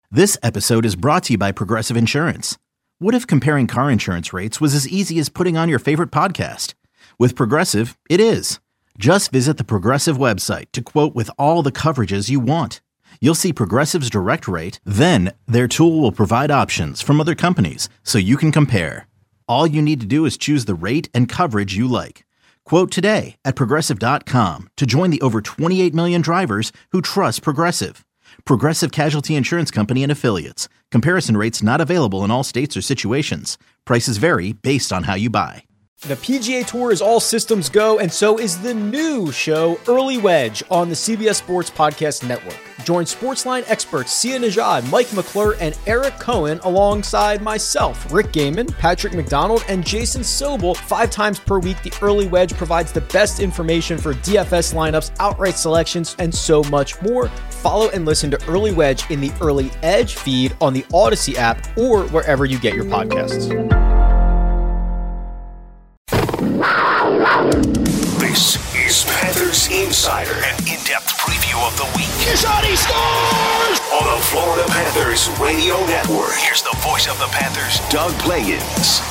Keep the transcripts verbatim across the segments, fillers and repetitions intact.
This episode is brought to you by Progressive Insurance. What if comparing car insurance rates was as easy as putting on your favorite podcast? With Progressive, it is. Just visit the Progressive website to quote with all the coverages you want. You'll see Progressive's direct rate, then their tool will provide options from other companies so you can compare. All you need to do is choose the rate and coverage you like. Quote today at Progressive dot com to join the over twenty-eight million drivers who trust Progressive. Progressive Casualty Insurance Company and Affiliates. Comparison rates not available in all states or situations. Prices vary based on how you buy. The P G A Tour is all systems go, and so is the new show, Early Wedge, on the C B S Sports Podcast Network. Join Sportsline experts Sia Nejad, Mike McClure, and Eric Cohen alongside myself, Rick Gaiman, Patrick McDonald, and Jason Sobel. Five times per week, the Early Wedge provides the best information for D F S lineups, outright selections, and so much more. Follow and listen to Early Wedge in the Early Edge feed on the Odyssey app or wherever you get your podcasts. This is Panthers Insider, an in-depth preview of the week. Shot, he scores! On the Florida Panthers Radio Network. Here's the voice of the Panthers, Doug Plagens.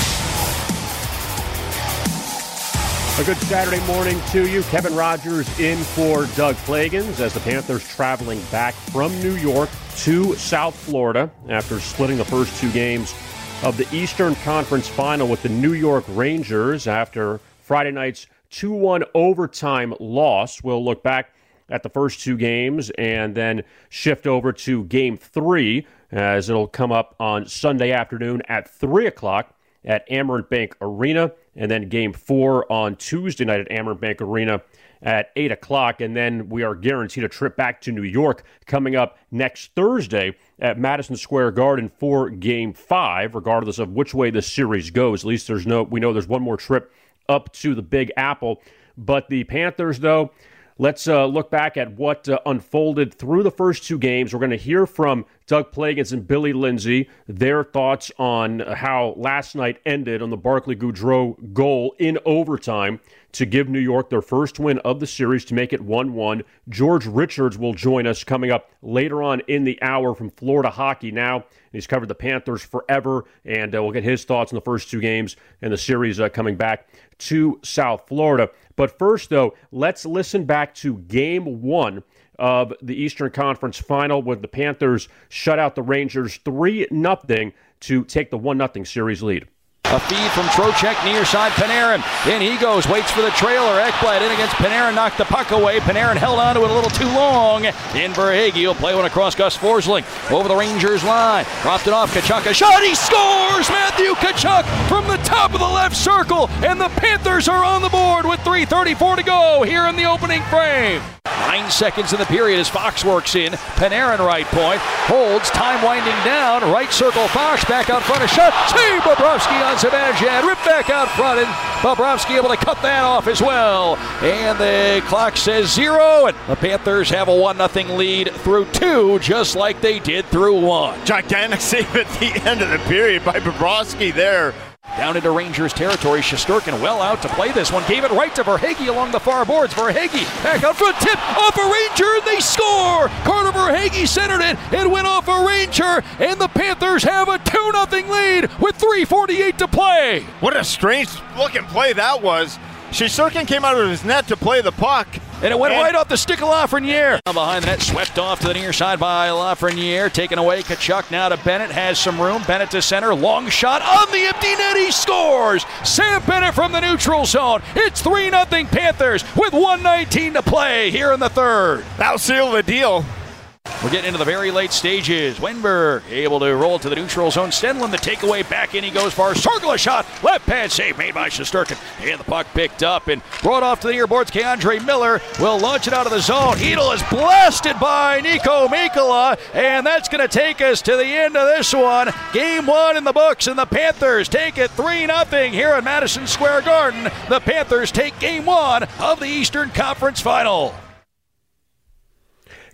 A good Saturday morning to you. Kevin Rogers in for Doug Plagens as the Panthers traveling back from New York to South Florida after splitting the first two games of the Eastern Conference Final with the New York Rangers after Friday night's two one overtime loss. We'll look back at the first two games and then shift over to Game three as it'll come up on Sunday afternoon at three o'clock at Amerant Bank Arena, and then Game four on Tuesday night at Amerant Bank Arena at eight o'clock, and then we are guaranteed a trip back to New York coming up next Thursday at Madison Square Garden for Game five, regardless of which way the series goes. At least there's no, we know there's one more trip up to the Big Apple. But the Panthers, though, let's uh, look back at what uh, unfolded through the first two games. We're going to hear from Doug Plagens and Billy Lindsay, their thoughts on how last night ended on the Barclay Goodrow goal in overtime to give New York their first win of the series to make it one one. George Richards will join us coming up later on in the hour from Florida Hockey Now. He's covered the Panthers forever, and uh, we'll get his thoughts on the first two games and the series uh, coming back to South Florida. But first, though, let's listen back to Game one of the Eastern Conference Final when the Panthers shut out the Rangers three nothing to take the one nothing series lead. A feed from Trocheck, near side, Panarin. In he goes, waits for the trailer. Ekblad in against Panarin, knocked the puck away. Panarin held on to it a little too long. In Verhaeghe, he'll play one across Gus Forsling. Over the Rangers line. Dropped it off, Tkachuk. A shot, he scores! Matthew Tkachuk from the top of the left circle. And the Panthers are on the board with three thirty-four to go here in the opening frame. Nine seconds in the period as Fox works in. Panarin right point. Holds, time winding down. Right circle, Fox back out front. A shot. Save Bobrovsky on Zibanejad. Ripped back out front, and Bobrovsky able to cut that off as well. And the clock says zero, and the Panthers have a one nothing lead through two, just like they did through one. Gigantic save at the end of the period by Bobrovsky there. Down into Rangers territory, Shesterkin well out to play this one. Gave it right to Verhaeghe along the far boards. Verhaeghe back out front, tip off a Ranger, and they score! Carter Verhaeghe centered it. It went off a Ranger, and the Panthers have a two nothing lead with three forty-eight to play. What a strange looking play that was. Shesterkin came out of his net to play the puck. And it went and right off the stick of Lafreniere. Behind the net, swept off to the near side by Lafreniere. Taken away, Tkachuk now to Bennett. Has some room. Bennett to center. Long shot on the empty net. He scores. Sam Bennett from the neutral zone. It's three nothing Panthers with one nineteen to play here in the third. That'll seal the deal. We're getting into the very late stages. Wenberg able to roll to the neutral zone. Stenlund the takeaway. Back in he goes for a circle shot. Left pad save made by Shesterkin. And the puck picked up and brought off to the near boards. Keandre Miller will launch it out of the zone. Hedl is blasted by Nico Mikkola. And that's going to take us to the end of this one. Game one in the books, and the Panthers take it three nothing here at Madison Square Garden. The Panthers take game one of the Eastern Conference Final.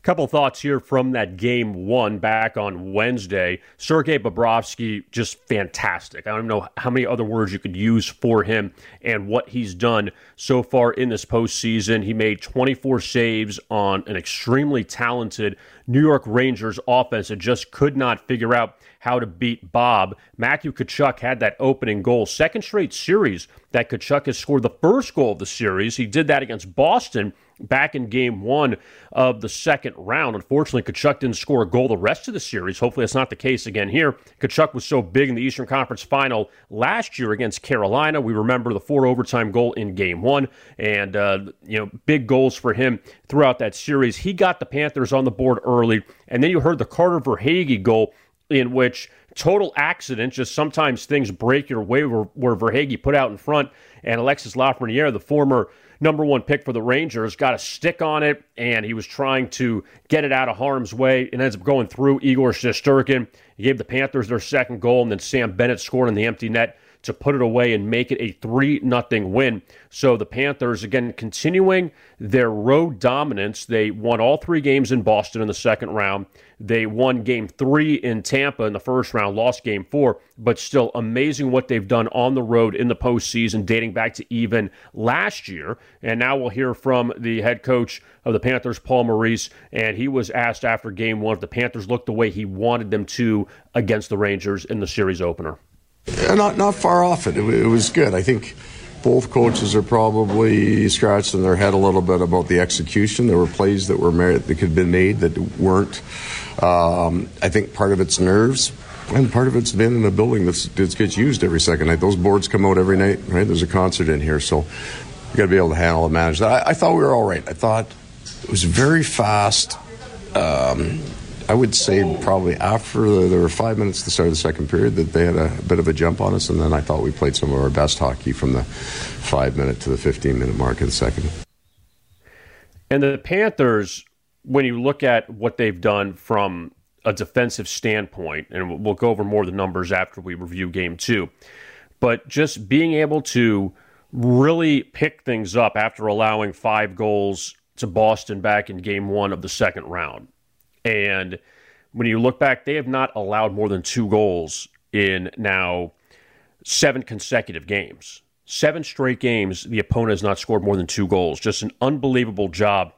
Couple thoughts here from that game one back on Wednesday. Sergei Bobrovsky, just fantastic. I don't know how many other words you could use for him and what he's done so far in this postseason. He made twenty-four saves on an extremely talented New York Rangers offense that just could not figure out how to beat Bob. Matthew Tkachuk had that opening goal. Second straight series that Tkachuk has scored the first goal of the series. He did that against Boston back in game one of the second round. Unfortunately, Tkachuk didn't score a goal the rest of the series. Hopefully that's not the case again here. Tkachuk was so big in the Eastern Conference Final last year against Carolina. We remember the four overtime goal in game one, and uh, you know, big goals for him throughout that series. He got the Panthers on the board early, and then you heard the Carter Verhaeghe goal, in which total accident, just sometimes things break your way, where, where Verhaeghe put out in front, and Alexis Lafreniere, the former number one pick for the Rangers, got a stick on it, and he was trying to get it out of harm's way, and ends up going through Igor Shesterkin. He gave the Panthers their second goal, and then Sam Bennett scored in the empty net to put it away and make it a three nothing win. So the Panthers, again, continuing their road dominance. They won all three games in Boston in the second round. They won game three in Tampa in the first round, lost game four, but still amazing what they've done on the road in the postseason, dating back to even last year. And now we'll hear from the head coach of the Panthers, Paul Maurice, and he was asked after game one if the Panthers looked the way he wanted them to against the Rangers in the series opener. Yeah, not not far off it. it. It was good. I think both coaches are probably scratching their head a little bit about the execution. There were plays that were made, that could have been made that weren't. Um, I think part of it's nerves, and part of it's been in a building that's, that gets used every second night. Those boards come out every night, right? There's a concert in here, so you got to be able to handle and manage that. I, I thought we were all right. I thought it was very fast. Um, I would say probably after the, there were five minutes to the start of the second period that they had a, a bit of a jump on us, and then I thought we played some of our best hockey from the five-minute to the fifteen-minute mark in the second. And the Panthers, when you look at what they've done from a defensive standpoint, and we'll go over more of the numbers after we review game two, but just being able to really pick things up after allowing five goals to Boston back in game one of the second round. And when you look back, they have not allowed more than two goals in now seven consecutive games. Seven straight games, the opponent has not scored more than two goals. Just an unbelievable job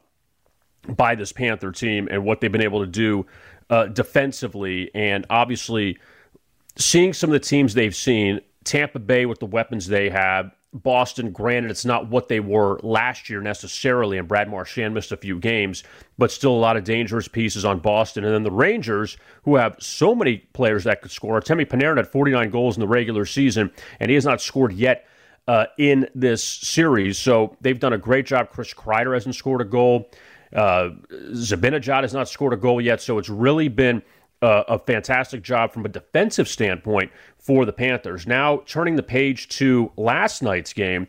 by this Panther team and what they've been able to do uh, defensively. And obviously, seeing some of the teams they've seen, Tampa Bay with the weapons they have, Boston, granted, it's not what they were last year necessarily, and Brad Marchand missed a few games, but still a lot of dangerous pieces on Boston. And then the Rangers, who have so many players that could score. Artemi Panarin had forty-nine goals in the regular season, and he has not scored yet uh, in this series. So they've done a great job. Chris Kreider hasn't scored a goal. Uh, Zibanejad has not scored a goal yet, so it's really been uh, a fantastic job from a defensive standpoint for the Panthers. Now turning the page to last night's game,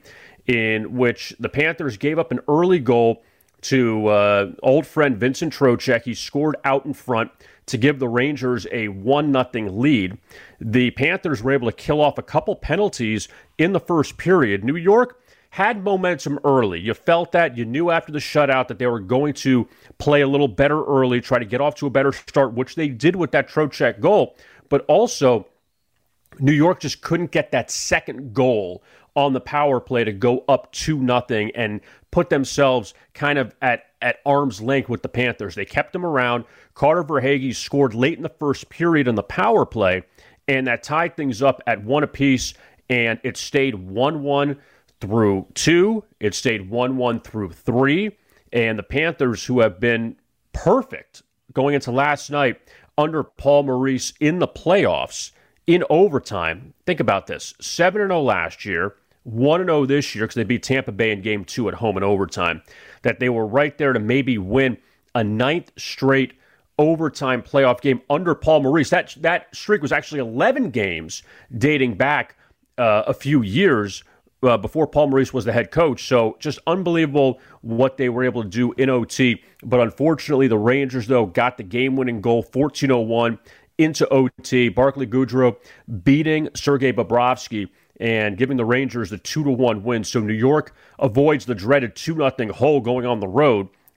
in which the Panthers gave up an early goal to uh, old friend Vincent Trocheck. He scored out in front to give the Rangers a one nothing lead. The Panthers were able to kill off a couple penalties in the first period. New York had momentum early. You felt that. You knew after the shutout that they were going to play a little better early, try to get off to a better start, which they did with that Trocheck goal. But also, New York just couldn't get that second goal on the power play to go up two nothing and put themselves kind of at, at arm's length with the Panthers. They kept them around. Carter Verhaeghe scored late in the first period on the power play, and that tied things up at one apiece, and it stayed one one through two. It stayed one one through three, and the Panthers, who have been perfect going into last night under Paul Maurice in the playoffs, in overtime, think about this, seven and oh last year, one and oh this year because they beat Tampa Bay in game two at home in overtime, that they were right there to maybe win a ninth straight overtime playoff game under Paul Maurice. That, that streak was actually eleven games dating back uh, a few years uh, before Paul Maurice was the head coach. So just unbelievable what they were able to do in O T. But unfortunately, the Rangers, though, got the game-winning goal, fourteen oh one. Into O T, Barclay Goodrow beating Sergei Bobrovsky and giving the Rangers the two to one win. So New York avoids the dreaded two nothing hole going on the road.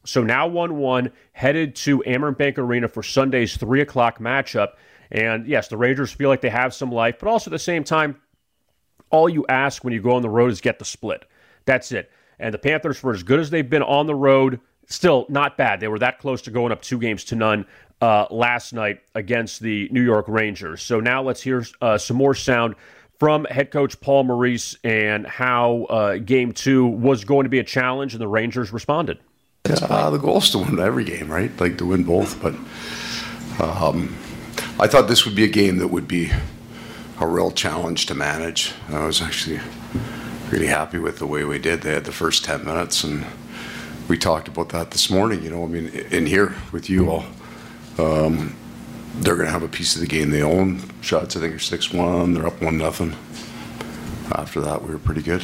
So now one one, headed to Amerant Bank Arena for Sunday's three o'clock matchup. And yes, the Rangers feel like they have some life, but also at the same time, all you ask when you go on the road is get the split. That's it. And the Panthers, for as good as they've been on the road, still not bad. They were that close to going up two games to none uh, last night against the New York Rangers. So now let's hear uh, some more sound from head coach Paul Maurice and how uh, game two was going to be a challenge, and the Rangers responded. Uh, the goal is to win every game, right? Like to win both. But um, I thought this would be a game that would be a real challenge to manage. I was actually really happy with the way we did. They had the first ten minutes, and we talked about that this morning. You know, I mean, in here with you all, um, they're going to have a piece of the game they own. Shots, I think, are six one. They're up one nothing. After that, we were pretty good.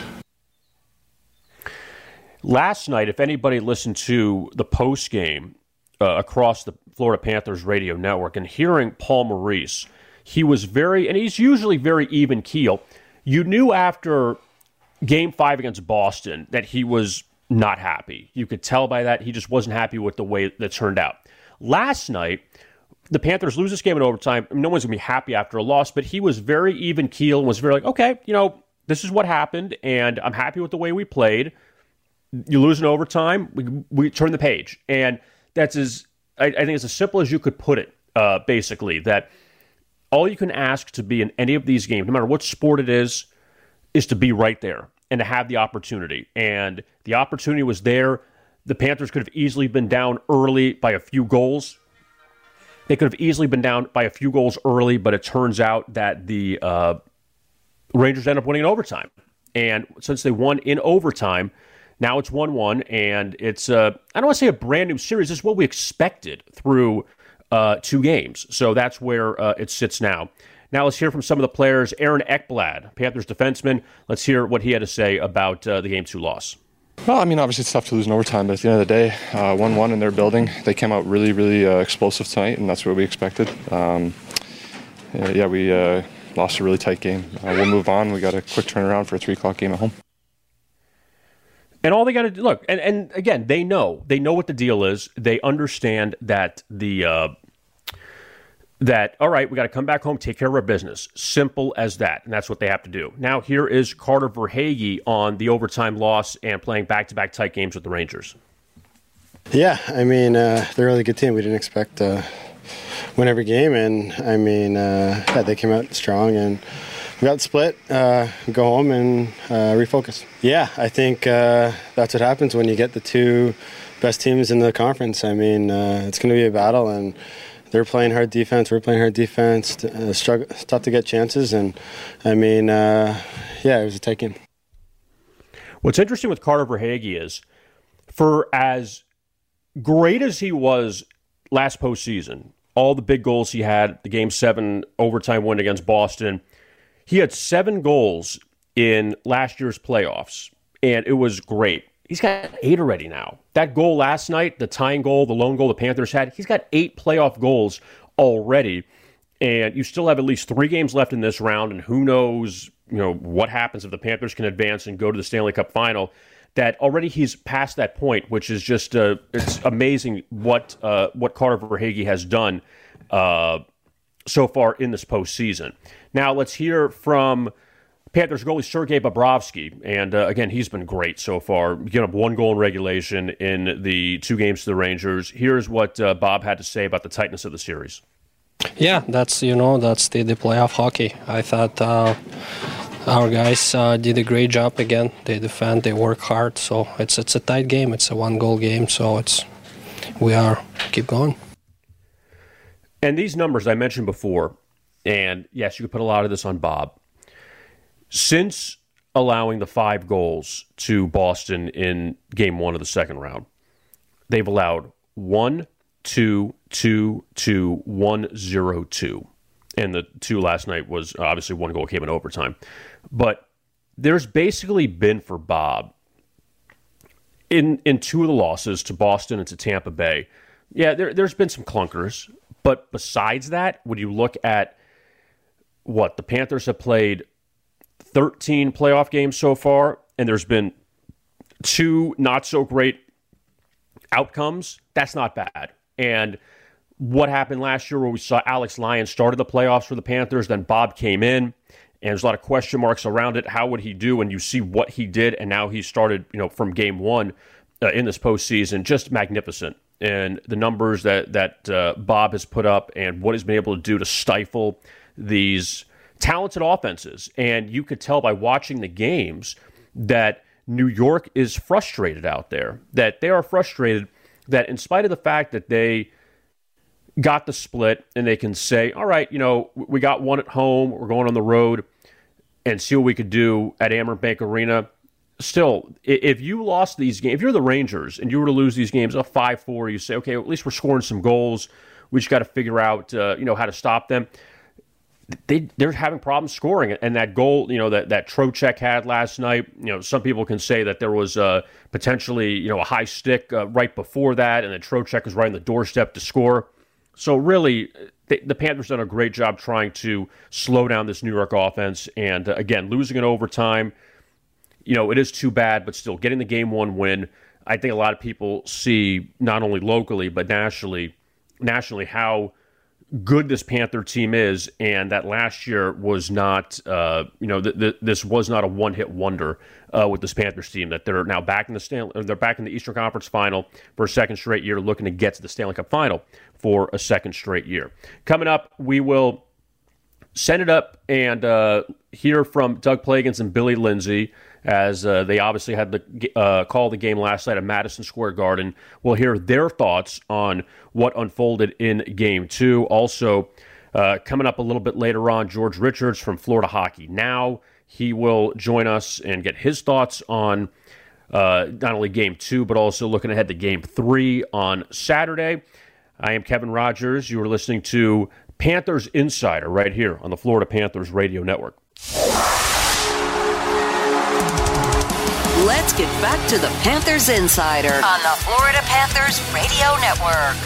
Last night, if anybody listened to the post game uh, across the Florida Panthers radio network and hearing Paul Maurice, he was very, and he's usually very even keel. You knew after game five against Boston that he was not happy. You could tell by that. He just wasn't happy with the way that turned out. Last night, the Panthers lose this game in overtime. No one's going to be happy after a loss, but he was very even keel and was very like, okay, you know, this is what happened, and I'm happy with the way we played. You lose in overtime, we, we turn the page. And that's as, I, I think it's as simple as you could put it, uh, basically, that all you can ask to be in any of these games, no matter what sport it is, is to be right there and to have the opportunity. And the opportunity was there. The Panthers could have easily been down early by a few goals. They could have easily been down by a few goals early, but it turns out that the uh, Rangers end up winning in overtime. And since they won in overtime, now it's one one, and it's, uh, I don't want to say a brand new series. This is what we expected through uh, two games. So that's where uh, it sits now. Now let's hear from some of the players. Aaron Ekblad, Panthers defenseman. Let's hear what he had to say about uh, the game two loss. Well, I mean, obviously it's tough to lose in overtime, but at the end of the day, uh, one one in their building. They came out really, really uh, explosive tonight, and that's what we expected. Um, yeah, we uh, lost a really tight game. Uh, we'll move on. We got a quick turnaround for a three o'clock game at home. And all they got to do, look, and, and again, they know. They know what the deal is. They understand that the, uh, that, all right, we got to come back home, take care of our business. Simple as that. And that's what they have to do. Now, here is Carter Verhaeghe on the overtime loss and playing back-to-back tight games with the Rangers. Yeah, I mean, uh, they're a really good team. We didn't expect to win every game. And, I mean, uh, yeah, they came out strong and we got split, uh, go home and uh, refocus. Yeah, I think uh, that's what happens when you get the two best teams in the conference. I mean, uh, it's going to be a battle, and they're playing hard defense. We're playing hard defense. Uh, struggle, it's tough to get chances, and I mean, uh, yeah, it was a tight game. What's interesting with Carter Verhaeghe is, for as great as he was last postseason, all the big goals he had, the Game seven overtime win against Boston, he had seven goals in last year's playoffs, and it was great. He's got eight already now. That goal last night, the tying goal, the lone goal the Panthers had, he's got eight playoff goals already, and you still have at least three games left in this round, and who knows, you know, what happens if the Panthers can advance and go to the Stanley Cup final. That already he's past that point, which is just uh, it's amazing what uh, what Carter Verhaeghe has done uh, so far in this postseason. Now let's hear from Panthers goalie Sergei Bobrovsky, and uh, again, he's been great so far. Giving up one goal in regulation in the two games to the Rangers. Here's what uh, Bob had to say about the tightness of the series. Yeah, that's you know that's the, the playoff hockey. I thought uh, our guys uh, did a great job again. They defend, they work hard. So it's it's a tight game. It's a one goal game. So it's we are keep going. And these numbers I mentioned before, and yes, you could put a lot of this on Bob. Since allowing the five goals to Boston in game one of the second round, they've allowed one, two, two, two, one, zero, two. And the two last night was obviously one goal came in overtime. But there's basically been for Bob in in two of the losses to Boston and to Tampa Bay. Yeah, there, there's been some clunkers. But besides that, when you look at what the Panthers have played thirteen playoff games so far, and there's been two not so great outcomes, that's not bad. And what happened last year where we saw Alex Lyon started the playoffs for the Panthers, then Bob came in, and there's a lot of question marks around it. How would he do? And you see what he did, and now he started, you know, from game one uh, in this postseason, just magnificent. And the numbers that, that uh, Bob has put up and what he's been able to do to stifle these talented offenses. And you could tell by watching the games that New York is frustrated out there, that they are frustrated that in spite of the fact that they got the split and they can say, all right, you know, we got one at home, we're going on the road and see what we could do at Amerant Bank Arena. Still, if you lost these games, if you're the Rangers and you were to lose these games a five four, you say, okay, at least we're scoring some goals. We just got to figure out, uh, you know, how to stop them. They, they're having problems scoring. And that goal, you know, that, that Trocheck had last night, you know, some people can say that there was uh, potentially, you know, a high stick uh, right before that and that Trocheck was right on the doorstep to score. So really, the, the Panthers done a great job trying to slow down this New York offense. And uh, again, losing in overtime, you know, it is too bad, but still getting the game one win. I think a lot of people see not only locally, but nationally, nationally how good this Panther team is, and that last year was not, uh, you know, th- th- this was not a one-hit wonder uh, with this Panthers team. That they're now back in the Stanley, they're back in the Eastern Conference Final for a second straight year, looking to get to the Stanley Cup Final for a second straight year. Coming up, we will send it up and uh, hear from Doug Plagens and Billy Lindsay, as uh, they obviously had the uh, call the game last night at Madison Square Garden. We'll hear their thoughts on what unfolded in Game Two. Also, uh, coming up a little bit later on, George Richards from Florida Hockey Now. He will join us and get his thoughts on uh, not only Game Two, but also looking ahead to Game Three on Saturday. I am Kevin Rogers. You are listening to Panthers Insider right here on the Florida Panthers Radio Network. Let's get back to the Panthers Insider on the Florida Panthers Radio Network.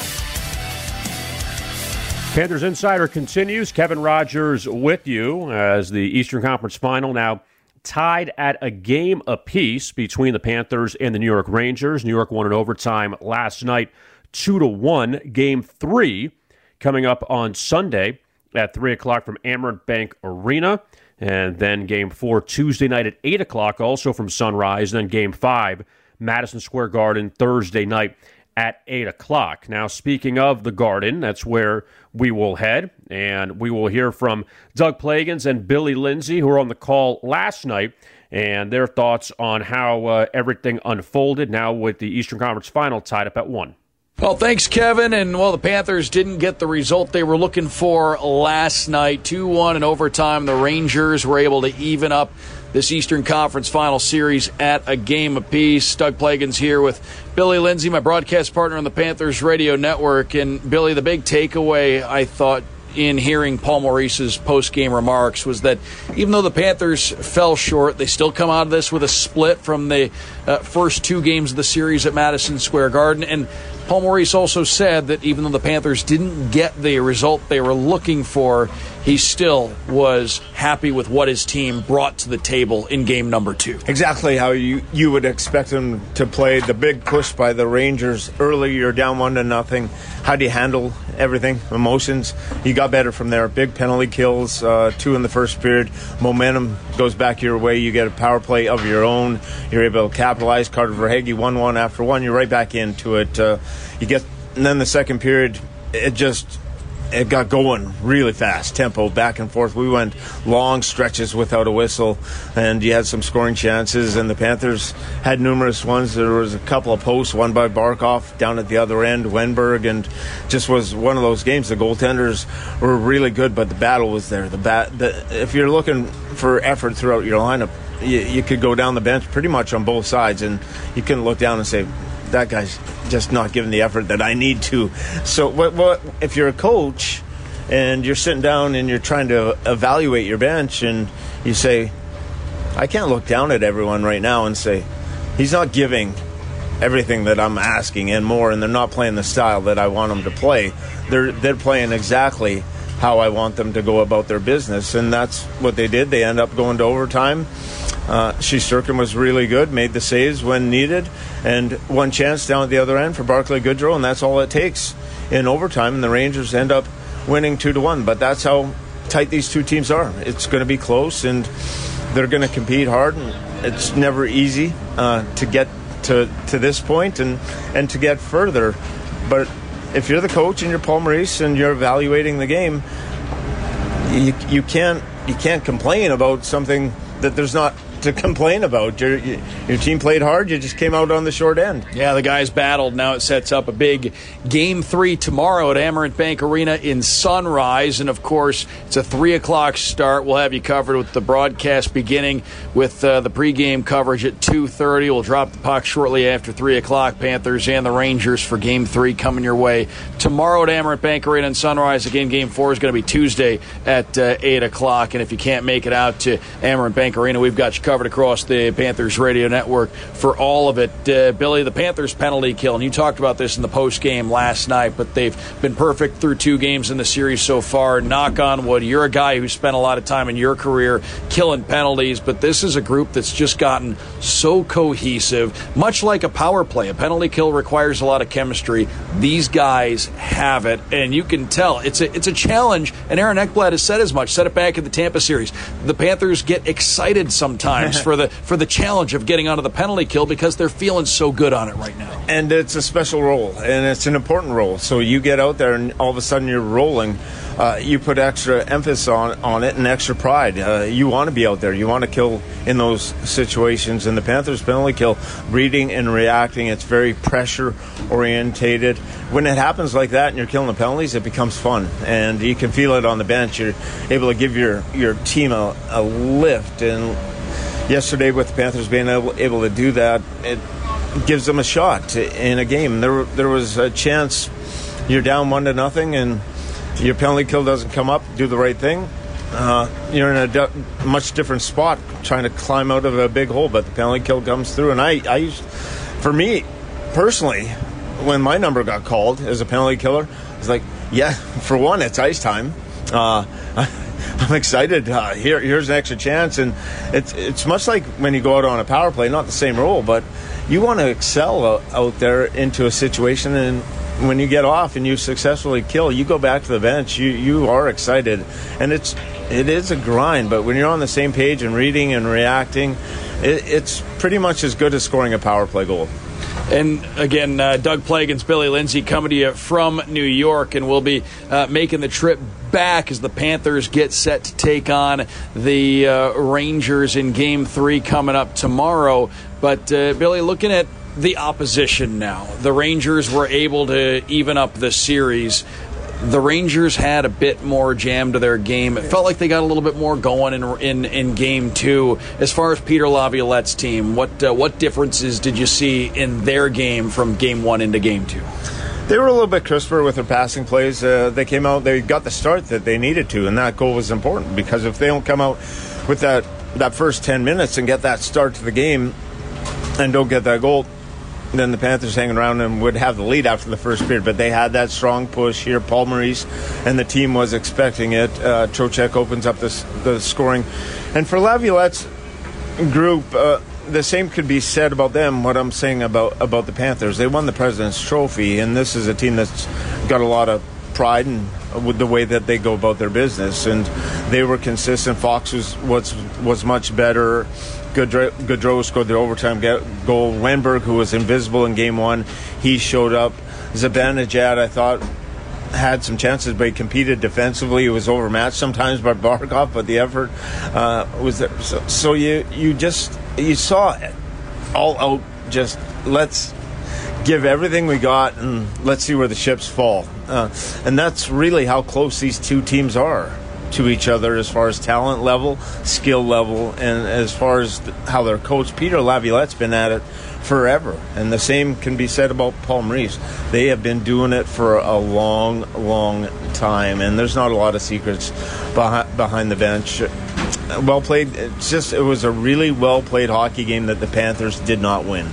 Panthers Insider continues. Kevin Rogers with you as the Eastern Conference Final now tied at a game apiece between the Panthers and the New York Rangers. New York won in overtime last night, two to one. Game three coming up on Sunday at three o'clock from Amerant Bank Arena. And then Game four Tuesday night at eight o'clock, also from Sunrise. And then Game five, Madison Square Garden, Thursday night at eight o'clock. Now, speaking of the Garden, that's where we will head. And we will hear from Doug Plagens and Billy Lindsay, who were on the call last night, and their thoughts on how uh, everything unfolded now with the Eastern Conference Final tied up at one. Well, thanks, Kevin. And, well, the Panthers didn't get the result they were looking for last night. two one in overtime. The Rangers were able to even up this Eastern Conference Final Series at a game apiece. Doug Plagens here with Billy Lindsay, my broadcast partner on the Panthers Radio Network. And, Billy, the big takeaway, I thought, in hearing Paul Maurice's post-game remarks was that even though the Panthers fell short, they still come out of this with a split from the uh, first two games of the series at Madison Square Garden. And Paul Maurice also said that even though the Panthers didn't get the result they were looking for, he still was happy with what his team brought to the table in game number two. Exactly how you, you would expect them to play. The big push by the Rangers early, you're down one to nothing. How do you handle everything? Emotions. You got better from there. Big penalty kills, uh, two in the first period. Momentum goes back your way. You get a power play of your own. You're able to capitalize. Carter Verhaeghe one one after one. You're right back into it. Uh, you get, and then the second period, it just... It got going really fast, tempo, back and forth. We went long stretches without a whistle, and you had some scoring chances, and the Panthers had numerous ones. There was a couple of posts, one by Barkov down at the other end, Wenberg, and just was one of those games. The goaltenders were really good, but the battle was there. The bat, the, if you're looking for effort throughout your lineup, you, you could go down the bench pretty much on both sides, and you couldn't look down and say, that guy's just not giving the effort that I need to. So what, what if you're a coach and you're sitting down and you're trying to evaluate your bench and you say, I can't look down at everyone right now and say, he's not giving everything that I'm asking and more, and they're not playing the style that I want them to play. They're they're playing exactly how I want them to go about their business, and that's what they did. They end up going to overtime. Uh, Shesterkin was really good, made the saves when needed, and one chance down at the other end for Barclay Goodrow, and that's all it takes in overtime, and the Rangers end up winning two to one. But that's how tight these two teams are. It's going to be close, and they're going to compete hard, and it's never easy uh, to get to, to this point and, and to get further. But if you're the coach and you're Paul Maurice and you're evaluating the game, you, you can't you can't complain about something that there's not to complain about. Your, your team played hard. You just came out on the short end. Yeah, the guys battled. Now it sets up a big game three tomorrow at Amerant Bank Arena in Sunrise. And, of course, it's a three o'clock start. We'll have you covered with the broadcast beginning with uh, the pregame coverage at two thirty. We'll drop the puck shortly after three o'clock. Panthers and the Rangers for game three coming your way tomorrow at Amerant Bank Arena in Sunrise. Again, game four is going to be Tuesday at uh, eight o'clock. And if you can't make it out to Amerant Bank Arena, we've got you covered covered across the Panthers radio network for all of it. Uh, Billy, the Panthers penalty kill, and you talked about this in the post game last night, but they've been perfect through two games in the series so far. Knock on wood. You're a guy who spent a lot of time in your career killing penalties, but this is a group that's just gotten so cohesive, much like a power play. A penalty kill requires a lot of chemistry. These guys have it, and you can tell it's a it's a challenge, and Aaron Ekblad has said as much. Said it back in the Tampa series. The Panthers get excited sometimes for the for the challenge of getting onto the penalty kill because they're feeling so good on it right now. And it's a special role, and it's an important role. So you get out there, and all of a sudden you're rolling. Uh, you put extra emphasis on, on it and extra pride. Uh, you want to be out there. You want to kill in those situations. And the Panthers penalty kill, reading and reacting, it's very pressure-orientated. When it happens like that and you're killing the penalties, it becomes fun. And you can feel it on the bench. You're able to give your, your team a, a lift. And yesterday with the Panthers being able, able to do that, it gives them a shot in a game. There, there was a chance you're down one to nothing and your penalty kill doesn't come up, do the right thing. Uh, you're in a d- much different spot trying to climb out of a big hole, but the penalty kill comes through. And I, I used, for me, personally, when my number got called as a penalty killer, it's like, yeah, for one, it's ice time. Uh, I'm excited. Uh, here, here's an extra chance. And it's, it's much like when you go out on a power play, not the same role, but you want to excel out, out there into a situation, and when you get off and you successfully kill, you go back to the bench. You you are excited, and it's it is a grind. But when you're on the same page and reading and reacting, it, it's pretty much as good as scoring a power play goal. And again, uh, Doug Plagens, Billy Lindsay coming to you from New York, and we'll be uh, making the trip back as the Panthers get set to take on the uh, Rangers in Game Three coming up tomorrow. But uh, Billy, looking at the opposition now, the Rangers were able to even up the series. The Rangers had a bit more jam to their game. It felt like they got a little bit more going in in, in Game Two. As far as Peter Laviolette's team, what uh, what differences did you see in their game from Game One into Game Two? They were a little bit crisper with their passing plays. Uh, they came out, they got the start that they needed to, and that goal was important because if they don't come out with that, that first ten minutes and get that start to the game and don't get that goal, then the Panthers hanging around and would have the lead after the first period. But they had that strong push here. Paul Maurice and the team was expecting it. Uh, Trocheck opens up this, the scoring. And for Laviolette's group, uh, the same could be said about them, what I'm saying about, about the Panthers. They won the President's Trophy, and this is a team that's got a lot of pride in with the way that they go about their business. And they were consistent. Fox was, was, was much better. Gaudreau scored the overtime goal. Wenberg, who was invisible in Game One, he showed up. Zibanejad, I thought, had some chances, but he competed defensively. He was overmatched sometimes by Barkov, but the effort uh, was there. So, so you you just you saw it all out. Just let's give everything we got and let's see where the chips fall. Uh, and that's really how close these two teams are to each other as far as talent level, skill level, and as far as how they're coached. Peter Laviolette's been at it forever, and the same can be said about Paul Maurice. They have been doing it for a long, long time, and there's not a lot of secrets behind, behind the bench. Well played. It's just it was a really well played hockey game that the Panthers did not win.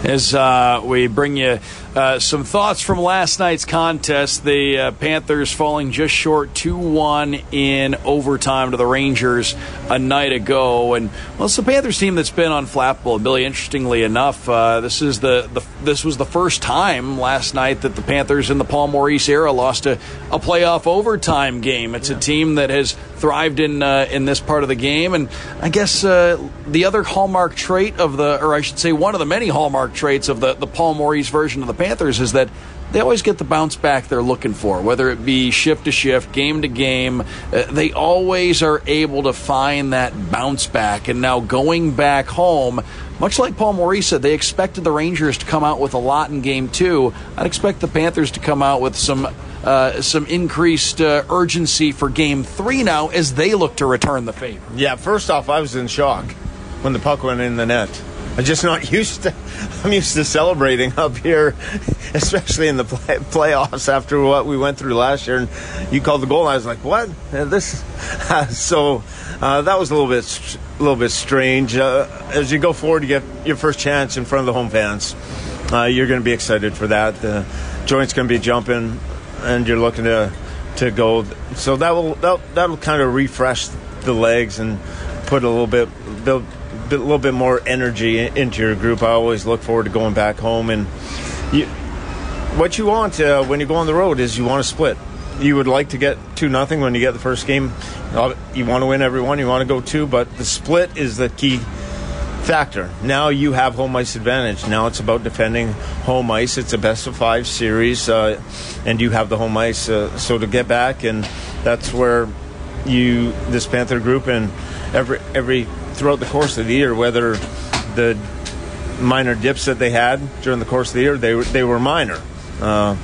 As uh, we bring you uh, some thoughts from last night's contest, the uh, Panthers falling just short two one in overtime to the Rangers a night ago. And well, it's the Panthers team that's been unflappable. Billy, interestingly enough, uh, this is the, the this was the first time last night that the Panthers in the Paul Maurice era lost a, a playoff overtime game. It's a team that has thrived in uh, in this part of the game, and I guess uh, the other hallmark trait of the, or I should say, one of the many hallmark traits of the, the Paul Maurice version of the Panthers is that they always get the bounce back they're looking for, whether it be shift to shift, game to game. Uh, they always are able to find that bounce back. And now going back home, much like Paul Maurice said, they expected the Rangers to come out with a lot in game two. I'd expect the Panthers to come out with some uh, some increased uh, urgency for game three now as they look to return the favor. Yeah, first off, I was in shock when the puck went in the net. I'm just not used to. I'm used to celebrating up here, especially in the play, playoffs after what we went through last year. And you called the goal, and I was like, "What? Uh, this?" Uh, so uh, that was a little bit, a little bit strange. Uh, as you go forward, you get your first chance in front of the home fans. Uh, you're going to be excited for that. The joint's going to be jumping, and you're looking to to go. So that will that that'll kind of refresh the legs and put a little bit build. A little bit more energy into your group. I always look forward to going back home, and you, what you want uh, when you go on the road is you want to split. You would like to get two nothing when you get the first game. You want to win every one. You want to go two, but the split is the key factor. Now you have home ice advantage. Now it's about defending home ice. It's a best of five series, uh, and you have the home ice. Uh, so to get back, and that's where you, this Panther group, and every every. throughout the course of the year, whether the minor dips that they had during the course of the year, they were, they were minor. Uh,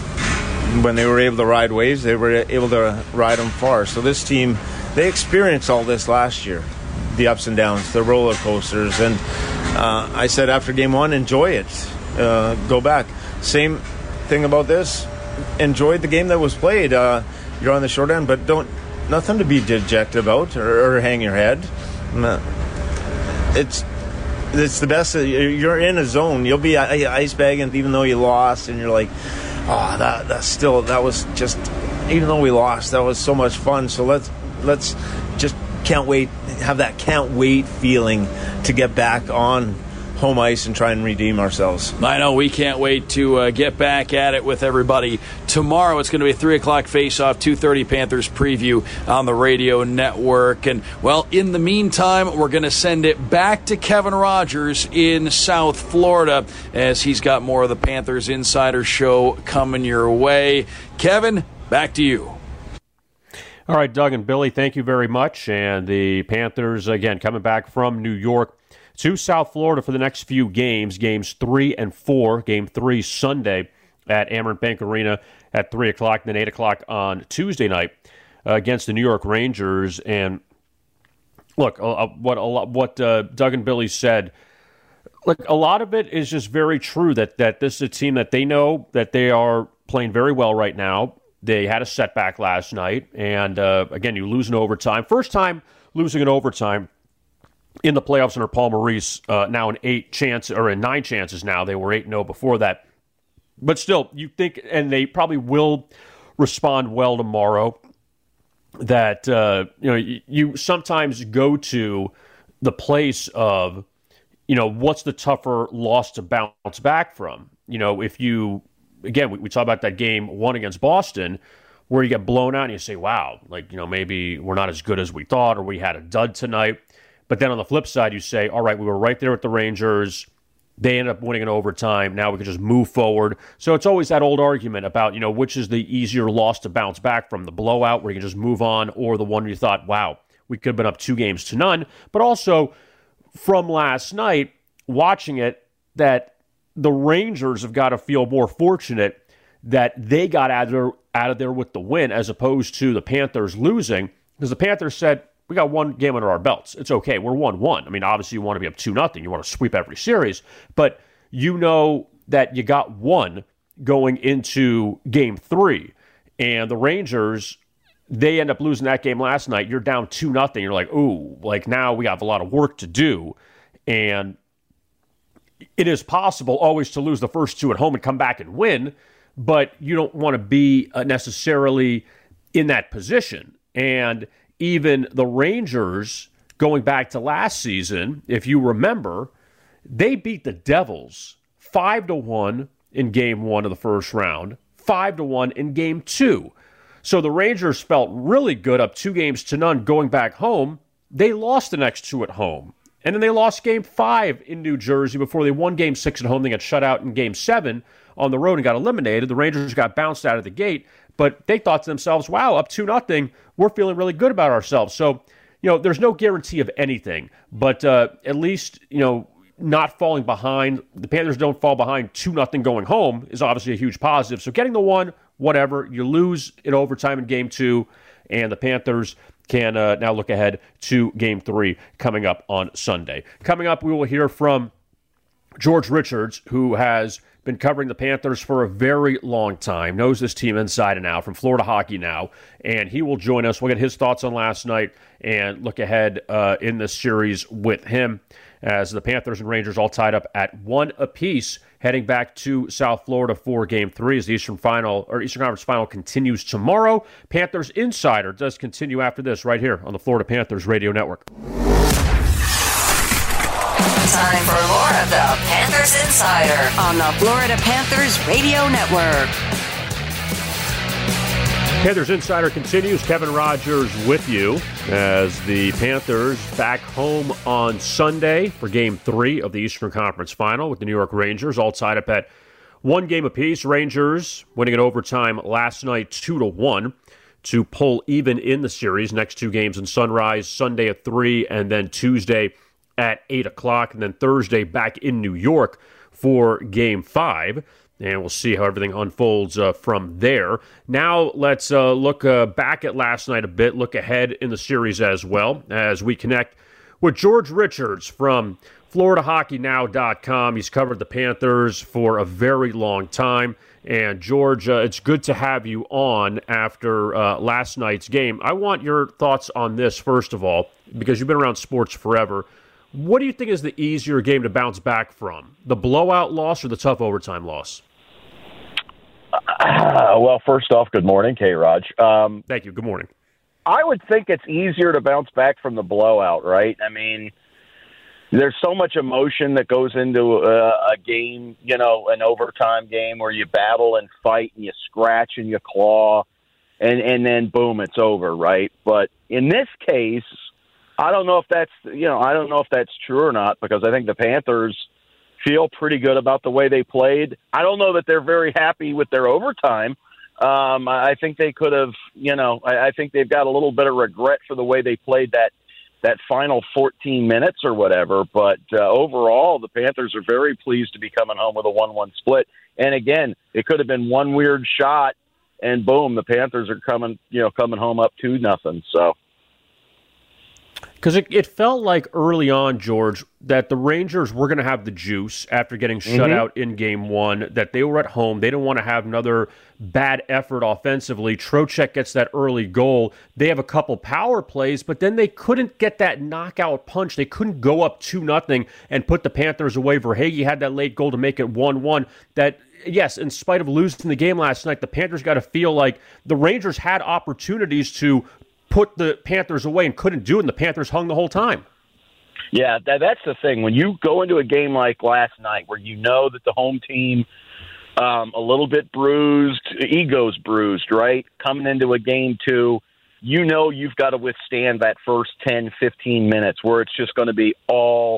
when they were able to ride waves, they were able to ride them far. So this team, they experienced all this last year, the ups and downs, the roller coasters. And uh, I said after game one, enjoy it. Uh, go back. Same thing about this. Enjoy the game that was played. Uh, you're on the short end, but don't nothing to be dejected about or, or hang your head. It's it's the best. You're in a zone. You'll be ice bagging even though you lost, and you're like, oh, that that's still that was just even though we lost, that was so much fun. So let's let's just can't wait have that can't wait feeling to get back on home ice and try and redeem ourselves. I know we can't wait to uh, get back at it with everybody tomorrow. It's going to be a three o'clock face-off, two thirty Panthers preview on the radio network. And, well, in the meantime, we're going to send it back to Kevin Rogers in South Florida as he's got more of the Panthers Insider Show coming your way. Kevin, back to you. All right, Doug and Billy, thank you very much. And the Panthers, again, coming back from New York to South Florida for the next few games, games three and four. Game three Sunday at Amerant Bank Arena at three o'clock, then eight o'clock on Tuesday night uh, against the New York Rangers. And look, uh, what uh, what uh, Doug and Billy said, look, a lot of it is just very true that, that this is a team that they know that they are playing very well right now. They had a setback last night, and uh, again, you lose in overtime. First time losing in overtime in the playoffs under Paul Maurice, uh, now in eight chances, or in nine chances now. They were eight and oh before that. But still, you think, and they probably will respond well tomorrow, that uh, you know you, you sometimes go to the place of, you know, what's the tougher loss to bounce back from? You know, if you, again, we, we talk about that game one against Boston, where you get blown out and you say, wow, like, you know, maybe we're not as good as we thought, or we had a dud tonight. But then on the flip side, you say, all right, we were right there with the Rangers. They ended up winning in overtime. Now we can just move forward. So it's always that old argument about, you know, which is the easier loss to bounce back from, the blowout where you can just move on, or the one you thought, wow, we could have been up two games to none. But also from last night, watching it, that the Rangers have got to feel more fortunate that they got out of there, out of there with the win, as opposed to the Panthers losing, because the Panthers said, we got one game under our belts. It's okay. We're one one. I mean, obviously you want to be up two nothing. You want to sweep every series. But you know that you got one going into game three. And the Rangers, they end up losing that game last night. You're down two nothing. You're like, ooh, like now we have a lot of work to do. And it is possible always to lose the first two at home and come back and win, but you don't want to be uh, necessarily in that position. And even the Rangers, going back to last season, if you remember, they beat the Devils five to one in game one of the first round, five to one in game two. So the Rangers felt really good up two games to none going back home. They lost the next two at home. And then they lost game five in New Jersey before they won game six at home. They got shut out in game seven on the road and got eliminated. The Rangers got bounced out of the gate, but they thought to themselves, wow, up two nothing, we're feeling really good about ourselves. So, you know, there's no guarantee of anything, but uh, at least, you know, not falling behind. The Panthers don't fall behind two nothing going home is obviously a huge positive. So getting the one, whatever. You lose in overtime in game two, and the Panthers can uh, now look ahead to game three coming up on Sunday. Coming up, we will hear from George Richards, who has been covering the Panthers for a very long time, knows this team inside and out, from Florida Hockey Now, and he will join us. We'll get his thoughts on last night and look ahead uh, in this series with him, as the Panthers and Rangers all tied up at one apiece, heading back to South Florida for Game Three as the Eastern Final or Eastern Conference Final continues tomorrow. Panthers Insider does continue after this, right here on the Florida Panthers Radio Network. Time for more of the Panthers Insider on the Florida Panthers Radio Network. Panthers Insider continues. Kevin Rogers with you as the Panthers back home on Sunday for Game three of the Eastern Conference Final with the New York Rangers, all tied up at one game apiece. Rangers winning in overtime last night two to one to pull even in the series. Next two games in Sunrise, Sunday at three, and then Tuesday at eight o'clock, and then Thursday back in New York for Game five. And we'll see how everything unfolds uh, from there. Now let's uh, look uh, back at last night a bit, look ahead in the series as well, as we connect with George Richards from Florida Hockey Now dot com. He's covered the Panthers for a very long time. And George, uh, it's good to have you on after uh, last night's game. I want your thoughts on this, first of all, because you've been around sports forever. What do you think is the easier game to bounce back from, the blowout loss or the tough overtime loss? Uh, well, first off, good morning, K-Raj. Um, Thank you. Good morning. I would think it's easier to bounce back from the blowout, right? I mean, there's so much emotion that goes into a, a game, you know, an overtime game where you battle and fight and you scratch and you claw, and, and then, boom, it's over, right? But in this case, I don't know if that's, you know, I don't know if that's true or not, because I think the Panthers feel pretty good about the way they played. I don't know that they're very happy with their overtime. Um, I think they could have, you know, I, I think they've got a little bit of regret for the way they played that that final fourteen minutes or whatever. But uh, overall, the Panthers are very pleased to be coming home with a one one split. And again, it could have been one weird shot, and boom, the Panthers are coming, you know, coming home up two nothing. So. Because it, it felt like early on, George, that the Rangers were going to have the juice after getting shut mm-hmm. out in game one, that they were at home. They didn't want to have another bad effort offensively. Trocheck gets that early goal. They have a couple power plays, but then they couldn't get that knockout punch. They couldn't go up two nothing and put the Panthers away. Verhaeghe had that late goal to make it one one. That, yes, in spite of losing the game last night, the Panthers got to feel like the Rangers had opportunities to put the Panthers away and couldn't do it, and the Panthers hung the whole time. Yeah, that, that's the thing. When you go into a game like last night where you know that the home team um, a little bit bruised, ego's bruised, right? Coming into a game two, you know you've got to withstand that first ten, fifteen minutes where it's just going to be all,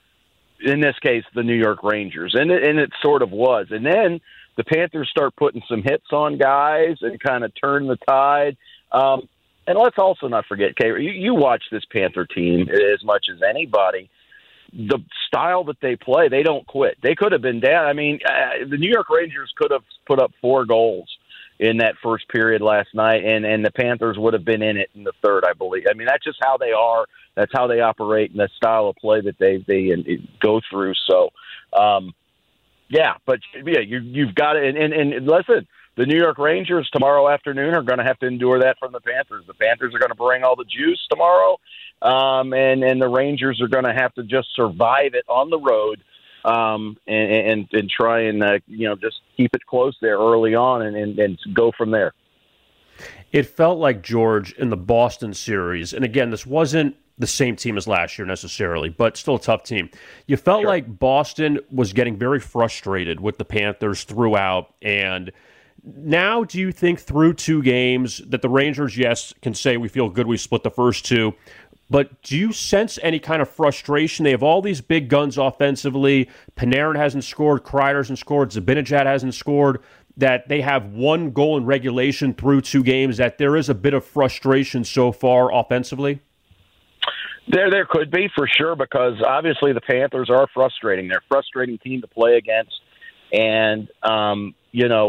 in this case, the New York Rangers. And it, and it sort of was. And then the Panthers start putting some hits on guys and kind of turn the tide. Um, And let's also not forget, Kay, you, you watch this Panther team as much as anybody. The style that they play, they don't quit. They could have been down. I mean, uh, the New York Rangers could have put up four goals in that first period last night, and, and the Panthers would have been in it in the third, I believe. I mean, that's just how they are. That's how they operate, and the style of play that they they go through. So, um, yeah, but yeah, you, you've got it. And, and, and listen, the New York Rangers tomorrow afternoon are going to have to endure that from the Panthers. The Panthers are going to bring all the juice tomorrow, um, and, and the Rangers are going to have to just survive it on the road um, and, and and try and uh, you know just keep it close there early on and, and, and go from there. It felt like, George, in the Boston series, and again, this wasn't the same team as last year necessarily, but still a tough team. You felt sure. like Boston was getting very frustrated with the Panthers throughout, and now do you think through two games that the Rangers, yes, can say we feel good we split the first two, but do you sense any kind of frustration? They have all these big guns offensively. Panarin hasn't scored, Kreider hasn't scored, Zibanejad hasn't scored, that they have one goal in regulation through two games, that there is a bit of frustration so far offensively? There, there could be for sure, because obviously the Panthers are frustrating. They're a frustrating team to play against, and um, you know,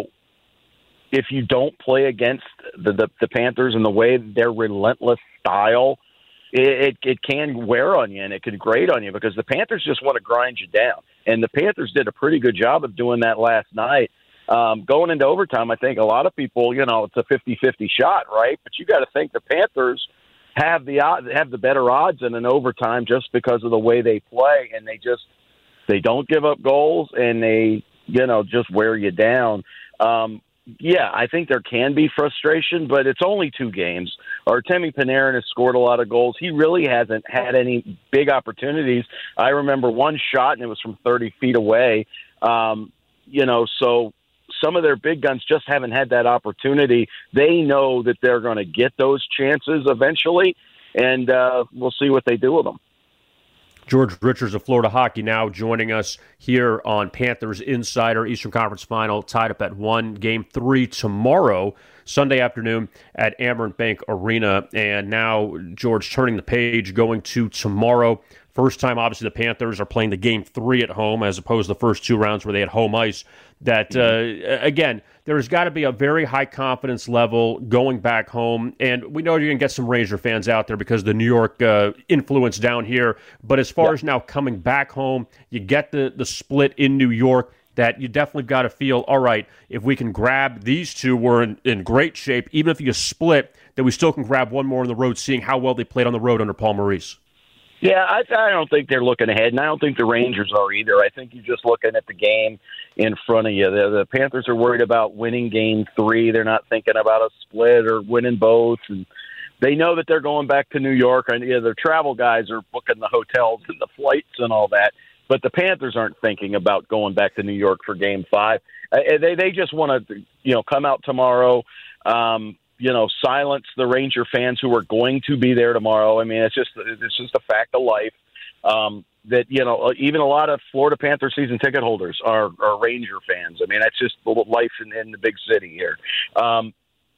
if you don't play against the, the the Panthers in the way their relentless style, it, it it can wear on you and it can grate on you, because the Panthers just want to grind you down, and the Panthers did a pretty good job of doing that last night. Um, going into overtime, I think a lot of people, you know, it's a fifty-fifty shot, right? But you got to think the Panthers have the have the better odds in an overtime just because of the way they play, and they just they don't give up goals, and they you know just wear you down. Um, yeah, I think there can be frustration, but it's only two games. Artemi Panarin has scored a lot of goals. He really hasn't had any big opportunities. I remember one shot, and it was from thirty feet away. Um, you know, so. Some of their big guns just haven't had that opportunity. They know that they're going to get those chances eventually, and uh, we'll see what they do with them. George Richards of Florida Hockey now joining us here on Panthers Insider. Eastern Conference Final tied up at one. Game three tomorrow, Sunday afternoon at Amerant Bank Arena. And now, George, turning the page, going to tomorrow. First time, obviously, the Panthers are playing the game three at home as opposed to the first two rounds where they had home ice. That, uh, again, there's got to be a very high confidence level going back home. And we know you're going to get some Ranger fans out there because of the New York uh, influence down here. But as far yeah. as now coming back home, you get the, the split in New York, that you definitely got to feel, all right, if we can grab these two, we're in, in great shape. Even if you split, that we still can grab one more on the road, seeing how well they played on the road under Paul Maurice. Yeah, I, I don't think they're looking ahead, and I don't think the Rangers are either. I think you're just looking at the game in front of you. The, the Panthers are worried about winning game three. They're not thinking about a split or winning both. And they know that they're going back to New York. And yeah, their travel guys are booking the hotels and the flights and all that. But the Panthers aren't thinking about going back to New York for game five. Uh, they they just want to, you know, come out tomorrow. Um, you know, silence the Ranger fans who are going to be there tomorrow. I mean, it's just it's just a fact of life um, that, you know, even a lot of Florida Panther season ticket holders are, are Ranger fans. I mean, that's just life in, in the big city here. Um,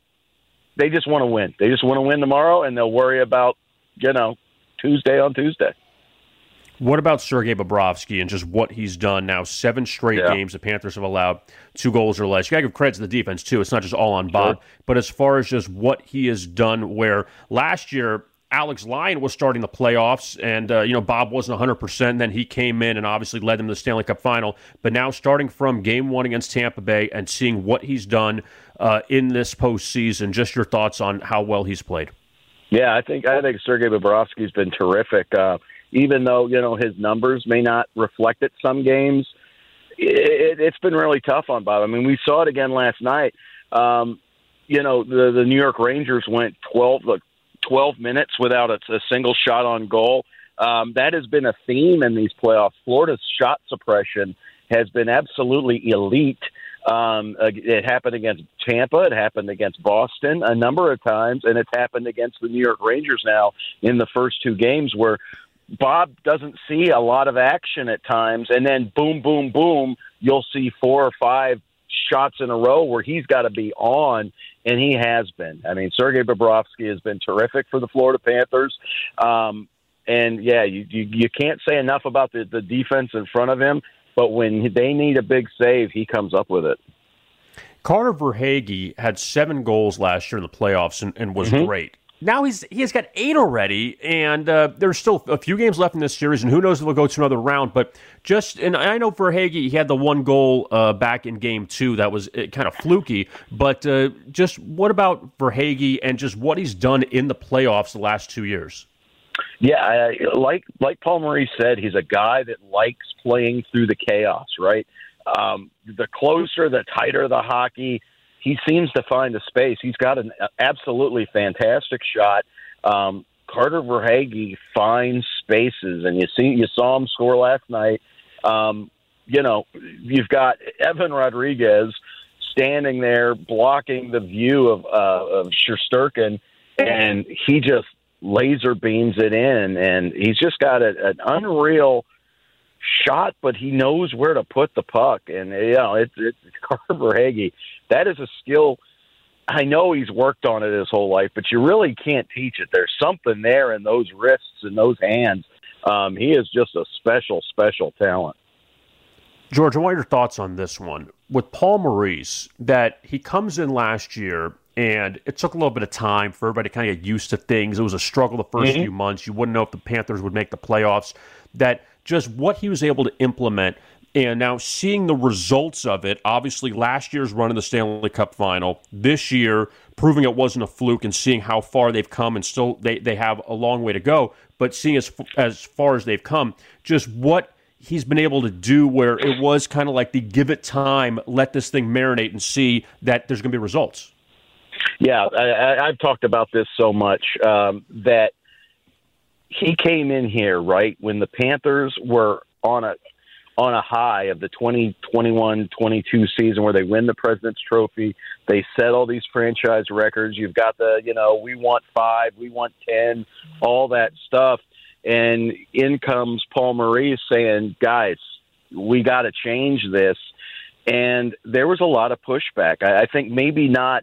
they just want to win. They just want to win tomorrow, and they'll worry about, you know, Tuesday on Tuesday. What about Sergei Bobrovsky and just what he's done now? Seven straight yeah. games the Panthers have allowed two goals or less. You got to give credit to the defense, too. It's not just all on Bob. Sure. But as far as just what he has done, where last year Alex Lyon was starting the playoffs, and uh, you know Bob wasn't one hundred percent, and then he came in and obviously led them to the Stanley Cup final. But now starting from game one against Tampa Bay and seeing what he's done uh, in this postseason, just your thoughts on how well he's played. Yeah, I think I think Sergei Bobrovsky's been terrific. Uh, even though, you know, his numbers may not reflect it some games, it, it's been really tough on Bob. I mean, we saw it again last night. Um, you know, the, the New York Rangers went twelve, twelve minutes without a, a single shot on goal. Um, that has been a theme in these playoffs. Florida's shot suppression has been absolutely elite. Um, it happened against Tampa. It happened against Boston a number of times, and it's happened against the New York Rangers now in the first two games where Bob doesn't see a lot of action at times, and then boom, boom, boom, you'll see four or five shots in a row where he's got to be on, and he has been. I mean, Sergei Bobrovsky has been terrific for the Florida Panthers. Um, and, yeah, you, you, you can't say enough about the, the defense in front of him, but when they need a big save, he comes up with it. Carter Verhaeghe had seven goals last year in the playoffs and, and was mm-hmm. great. Now he's he has got eight already, and uh, there's still a few games left in this series, and who knows if we'll go to another round. But just, and I know Verhaeghe, he had the one goal uh, back in game two that was uh, kind of fluky, but uh, just what about Verhaeghe and just what he's done in the playoffs the last two years? Yeah, I, like like Paul Maurice said, he's a guy that likes playing through the chaos, right? Um, the closer, the tighter the hockey, he seems to find a space. He's got an absolutely fantastic shot. Um, Carter Verhaeghe finds spaces, and you see, you saw him score last night. Um, you know, you've got Evan Rodriguez standing there blocking the view of, uh, of Shesterkin, and he just laser beams it in, and he's just got a, an unreal shot, but he knows where to put the puck. And, you know, it's, it's Carter Verhaeghe. That is a skill. I know he's worked on it his whole life, but you really can't teach it. There's something there in those wrists and those hands. Um, he is just a special, special talent. George, I want your thoughts on this one. With Paul Maurice, that he comes in last year, and it took a little bit of time for everybody to kind of get used to things. It was a struggle the first mm-hmm. few months. You wouldn't know if the Panthers would make the playoffs. That just what he was able to implement, and now seeing the results of it, obviously last year's run in the Stanley Cup final, this year proving it wasn't a fluke and seeing how far they've come, and still they, they have a long way to go, but seeing as, as far as they've come, just what he's been able to do where it was kind of like the give it time, let this thing marinate and see that there's going to be results. Yeah, I, I've talked about this so much um, that he came in here, right, when the Panthers were on a on a high of the twenty twenty-one twenty-two season where they win the President's Trophy. They set all these franchise records. You've got the, you know, we want five, we want ten, all that stuff. And in comes Paul Maurice saying, guys, we got to change this. And there was a lot of pushback. I, I think maybe not,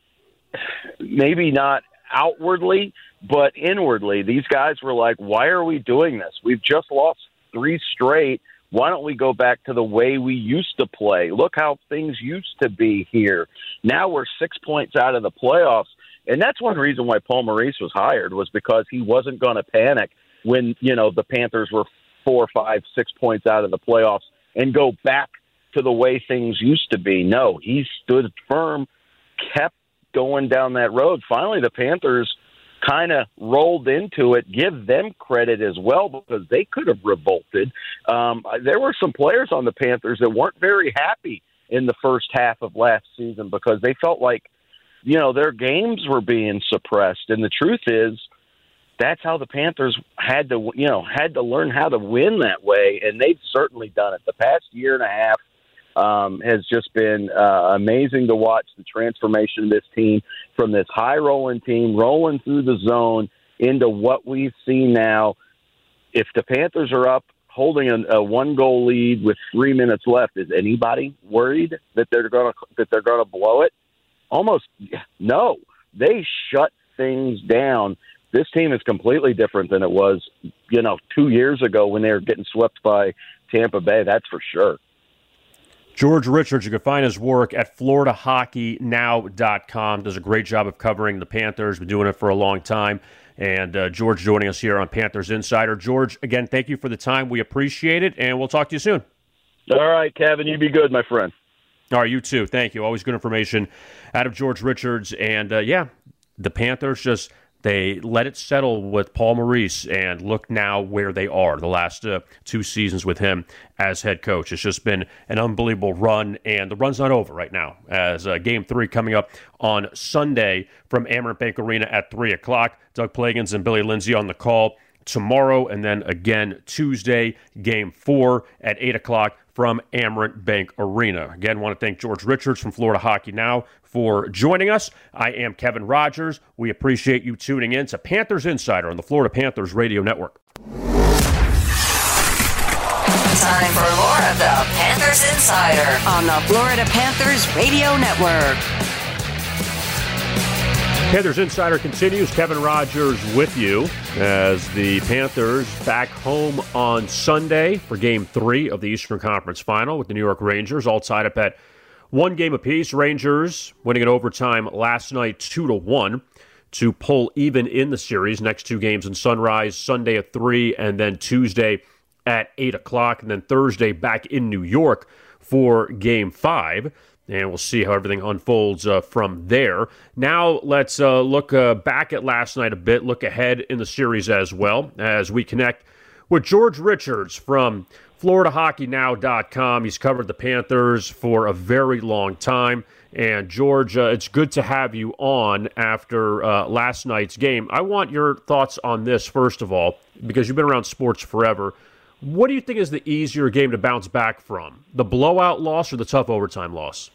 maybe not outwardly, but inwardly. These guys were like, why are we doing this? We've just lost three straight. Why don't we go back to the way we used to play? Look how things used to be here. Now we're six points out of the playoffs. And that's one reason why Paul Maurice was hired, was because he wasn't going to panic when, you know, the Panthers were four, five, six points out of the playoffs and go back to the way things used to be. No, he stood firm, kept going down that road. Finally, the Panthers kind of rolled into it. Give them credit as well, because they could have revolted. Um, there were some players on the Panthers that weren't very happy in the first half of last season because they felt like, you know, their games were being suppressed. And the truth is, that's how the Panthers had to, you know, had to learn how to win that way, and they've certainly done it. The past year and a half um, has just been uh, amazing to watch the transformation of this team from this high-rolling team rolling through the zone into what we see now. If the Panthers are up holding a, a one-goal lead with three minutes left, is anybody worried that they're going to that they're going to blow it? Almost no. They shut things down. This team is completely different than it was, you know, two years ago when they were getting swept by Tampa Bay. That's for sure. George Richards, you can find his work at Florida Hockey Now dot com. Does a great job of covering the Panthers. Been doing it for a long time. And uh, George joining us here on Panthers Insider. George, again, thank you for the time. We appreciate it, and we'll talk to you soon. All right, Kevin, you be good, my friend. All right, you too. Thank you. Always good information out of George Richards. And, uh, yeah, the Panthers just – they let it settle with Paul Maurice, and look now where they are the last uh, two seasons with him as head coach. It's just been an unbelievable run, and the run's not over right now, as uh, Game three coming up on Sunday from Amerant Bank Arena at three o'clock. Doug Plagens and Billy Lindsay on the call tomorrow, and then again Tuesday, Game four at eight o'clock from Amerant Bank Arena. Again, want to thank George Richards from Florida Hockey Now for joining us. I am Kevin Rogers. We appreciate you tuning in to Panthers Insider on the Florida Panthers Radio Network. Time for more of the Panthers Insider on the Florida Panthers Radio Network. Panthers Insider continues. Kevin Rogers with you as the Panthers back home on Sunday for Game three of the Eastern Conference Final with the New York Rangers, all tied up at one game apiece. Rangers winning in overtime last night two to one to pull even in the series. Next two games in Sunrise, Sunday at three, and then Tuesday at eight o'clock, and then Thursday back in New York for Game five. and we'll see how everything unfolds uh, from there. Now let's uh, look uh, back at last night a bit, look ahead in the series as well, as we connect with George Richards from Florida Hockey Now dot com. He's covered the Panthers for a very long time. And, George, uh, it's good to have you on after uh, last night's game. I want your thoughts on this, first of all, because you've been around sports forever. What do you think is the easier game to bounce back from, the blowout loss or the tough overtime loss?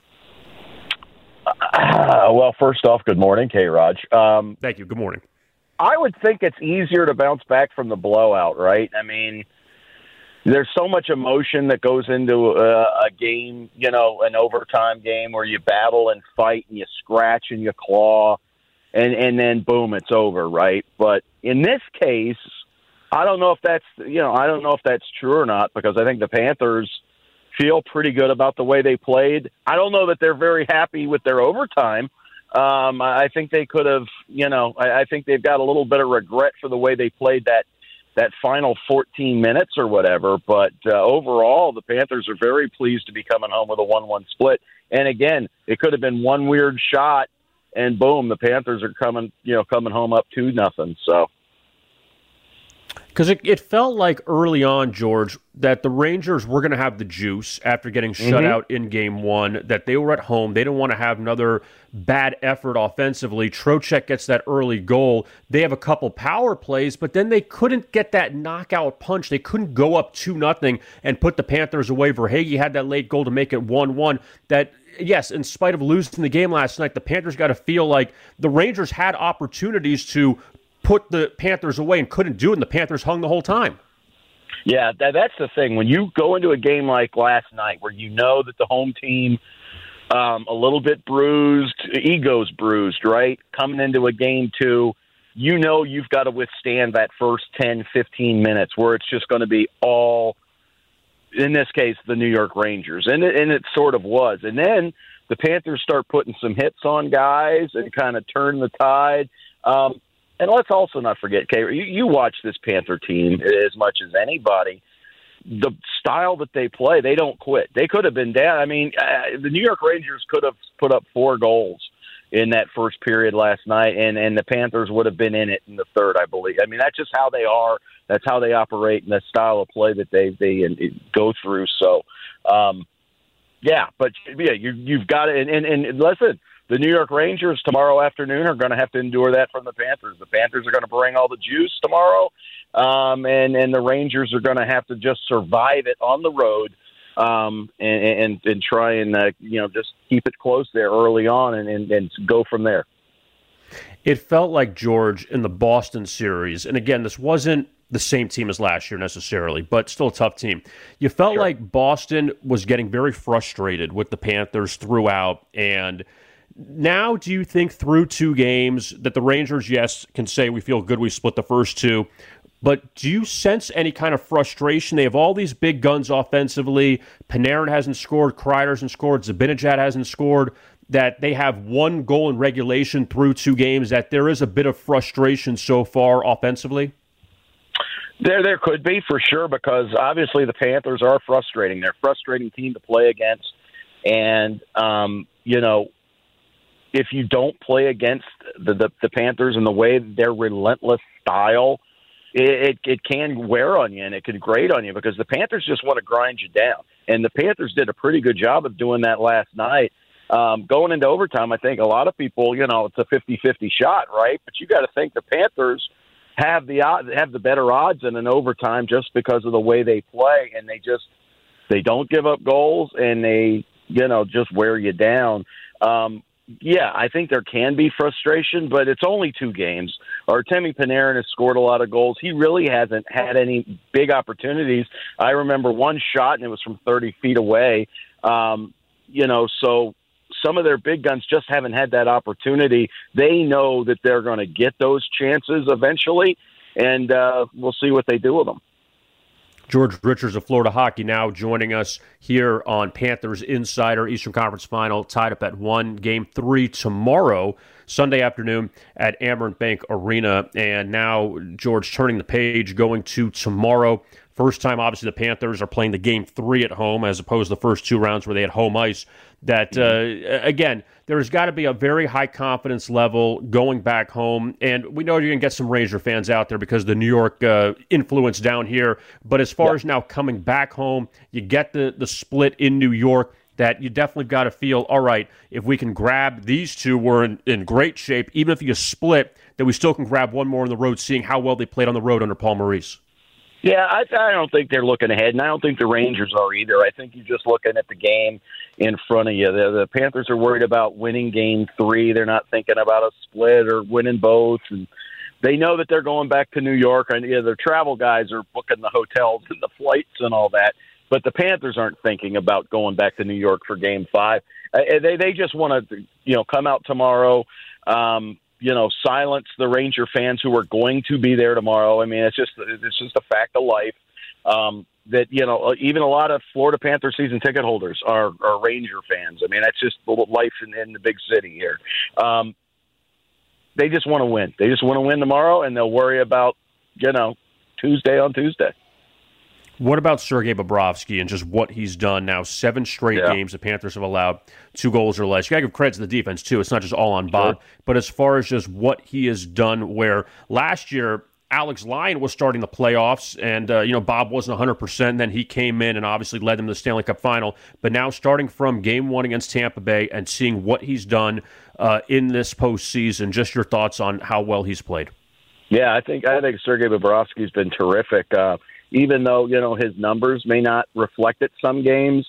Uh, well, first off, good morning, K-Raj. Um, Thank you. Good morning. I would think it's easier to bounce back from the blowout, right? I mean, there's so much emotion that goes into a, a game, you know, an overtime game where you battle and fight and you scratch and you claw, and, and then, boom, it's over, right? But in this case, I don't know if that's, you know, I don't know if that's true or not, because I think the Panthers feel pretty good about the way they played. I don't know that they're very happy with their overtime. Um, I think they could have, you know, I, I think they've got a little bit of regret for the way they played that, that final fourteen minutes or whatever. But uh, overall, the Panthers are very pleased to be coming home with a one one split. And again, it could have been one weird shot and boom, the Panthers are coming, you know, coming home up two nothing. So. Because it, it felt like early on, George, that the Rangers were going to have the juice after getting shut Mm-hmm. out in game one, that they were at home. They didn't want to have another bad effort offensively. Trocheck gets that early goal. They have a couple power plays, but then they couldn't get that knockout punch. They couldn't go up two nothing and put the Panthers away. Verhaeghe had that late goal to make it one one. That, yes, in spite of losing the game last night, the Panthers got to feel like the Rangers had opportunities to put the Panthers away and couldn't do it, and the Panthers hung the whole time. Yeah, that, that's the thing. When you go into a game like last night where you know that the home team um, a little bit bruised, ego's bruised, right? Coming into a game two, you know you've got to withstand that first ten, fifteen minutes where it's just going to be all, in this case, the New York Rangers. And it, and it sort of was. And then the Panthers start putting some hits on guys and kind of turn the tide. Um, And let's also not forget, Kay, you, you watch this Panther team as much as anybody. The style that they play, they don't quit. They could have been down. I mean, uh, the New York Rangers could have put up four goals in that first period last night, and, and the Panthers would have been in it in the third, I believe. I mean, that's just how they are. That's how they operate, and the style of play that they they and, and go through. So, um, yeah, but yeah, you, you've got it. And, and, and listen, the New York Rangers tomorrow afternoon are going to have to endure that from the Panthers. The Panthers are going to bring all the juice tomorrow, um, and, and the Rangers are going to have to just survive it on the road um, and, and, and try and, uh, you know, just keep it close there early on and, and, and go from there. It felt like, George, in the Boston series, and again, this wasn't the same team as last year necessarily, but still a tough team. You felt Sure. like Boston was getting very frustrated with the Panthers throughout, and now, do you think through two games that the Rangers, yes, can say we feel good we split the first two, but do you sense any kind of frustration? They have all these big guns offensively. Panarin hasn't scored. Kreider hasn't scored. Zibanejad hasn't scored. That they have one goal in regulation through two games, that there is a bit of frustration so far offensively? There, there could be for sure, because obviously the Panthers are frustrating. They're a frustrating team to play against. And, um, you know, if you don't play against the, the, the Panthers and the way their relentless style, it, it, it can wear on you and it can grate on you, because the Panthers just want to grind you down. And the Panthers did a pretty good job of doing that last night. Um, going into overtime, I think a lot of people, you know, it's a fifty-fifty shot, right? But you got to think the Panthers have the have the better odds in an overtime just because of the way they play, and they just they don't give up goals, and they, you know, just wear you down. Um, Yeah, I think there can be frustration, but it's only two games. Artemi Panarin has scored a lot of goals. He really hasn't had any big opportunities. I remember one shot, and it was from thirty feet away. Um, you know, so some of their big guns just haven't had that opportunity. They know that they're going to get those chances eventually, and uh, we'll see what they do with them. George Richards of Florida Hockey Now joining us here on Panthers Insider. Eastern Conference Final tied up at one. Game three tomorrow, Sunday afternoon at Amerant Bank Arena. And now, George, turning the page, going to tomorrow. First time, obviously, the Panthers are playing the game three at home as opposed to the first two rounds where they had home ice. that, uh, again, there's got to be a very high confidence level going back home. And we know you're going to get some Ranger fans out there because of the New York uh, influence down here. But as far yeah. as now coming back home, you get the, the split in New York, that you definitely got to feel, all right, if we can grab these two, we're in, in great shape. Even if you split, that we still can grab one more on the road, seeing how well they played on the road under Paul Maurice. Yeah, I, I don't think they're looking ahead, and I don't think the Rangers are either. I think you're just looking at the game in front of you. The, the Panthers are worried about winning game three. They're not thinking about a split or winning both. And they know that they're going back to New York, and yeah, their travel guys are booking the hotels and the flights and all that. But the Panthers aren't thinking about going back to New York for game five. Uh, they they just want to, you know, come out tomorrow, um, you know, silence the Ranger fans who are going to be there tomorrow. I mean, it's just it's just a fact of life um, that, you know, even a lot of Florida Panther season ticket holders are, are Ranger fans. I mean, that's just life in, in the big city here. Um, they just want to win. They just want to win tomorrow, and they'll worry about, you know, Tuesday on Tuesday. What about Sergei Bobrovsky and just what he's done now? Seven straight yeah. games the Panthers have allowed two goals or less. You got to give credit to the defense, too. It's not just all on Bob. Sure. But as far as just what he has done, where last year Alex Lyon was starting the playoffs, and uh, you know Bob wasn't one hundred percent, and then he came in and obviously led them to the Stanley Cup final. But now starting from game one against Tampa Bay and seeing what he's done uh, in this postseason, just your thoughts on how well he's played. Yeah, I think I think Sergei Bobrovsky's been terrific. Uh, even though, you know, his numbers may not reflect it some games,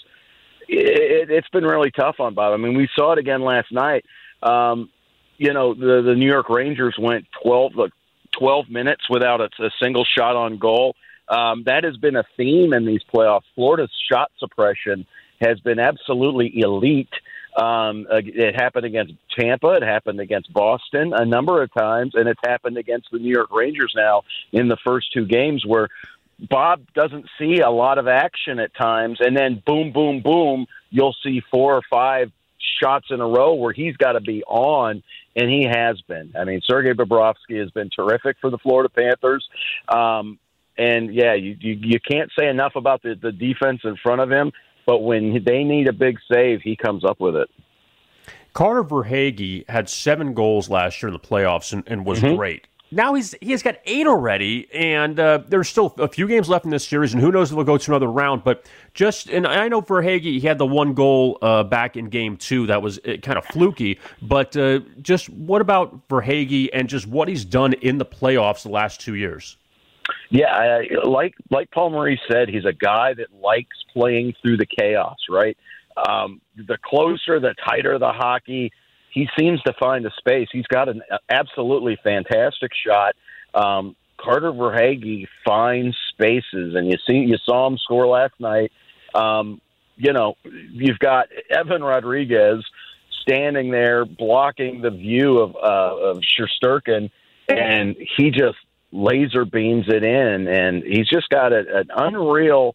it, it's been really tough on Bob. I mean, we saw it again last night. Um, you know, the, the New York Rangers went twelve, twelve minutes without a, a single shot on goal. Um, that has been a theme in these playoffs. Florida's shot suppression has been absolutely elite. Um, it happened against Tampa. It happened against Boston a number of times, and it's happened against the New York Rangers now in the first two games where Bob doesn't see a lot of action at times, and then boom, boom, boom, you'll see four or five shots in a row where he's got to be on, and he has been. I mean, Sergei Bobrovsky has been terrific for the Florida Panthers. Um, and, yeah, you, you, you can't say enough about the, the defense in front of him, but when they need a big save, he comes up with it. Carter Verhaeghe had seven goals last year in the playoffs and, and was mm-hmm. great. Now he's he has got eight already, and uh, there's still a few games left in this series, and who knows if we'll go to another round. But just, and I know Verhaeghe, he had the one goal uh, back in game two that was uh, kind of fluky, but uh, just what about Verhaeghe and just what he's done in the playoffs the last two years? Yeah, I, like like Paul Maurice said, he's a guy that likes playing through the chaos, right? Um, the closer, the tighter the hockey, he seems to find a space. He's got an absolutely fantastic shot. Um, Carter Verhaeghe finds spaces, and you see, you saw him score last night. Um, you know, you've got Evan Rodriguez standing there blocking the view of, uh, of Shesterkin, and he just laser beams it in, and he's just got a, an unreal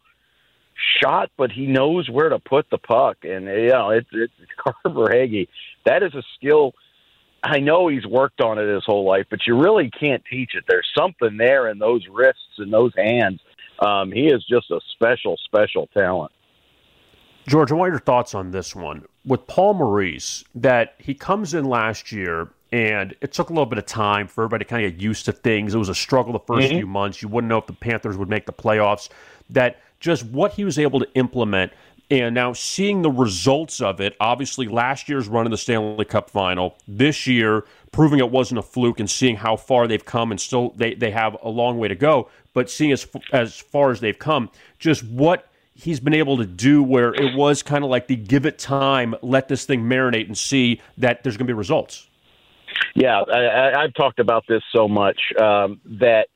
shot, but he knows where to put the puck. And, you know, it's, it's Carter Verhaeghe. That is a skill. I know he's worked on it his whole life, but you really can't teach it. There's something there in those wrists and those hands. Um, he is just a special, special talent. George, I want your thoughts on this one. With Paul Maurice, that he comes in last year, and it took a little bit of time for everybody to kind of get used to things. It was a struggle the first mm-hmm. few months. You wouldn't know if the Panthers would make the playoffs. That just what he was able to implement, and now seeing the results of it, obviously last year's run in the Stanley Cup final, this year proving it wasn't a fluke and seeing how far they've come, and still they, they have a long way to go, but seeing as, as far as they've come, just what he's been able to do where it was kind of like the give it time, let this thing marinate and see that there's going to be results. Yeah, I, I've talked about this so much um, that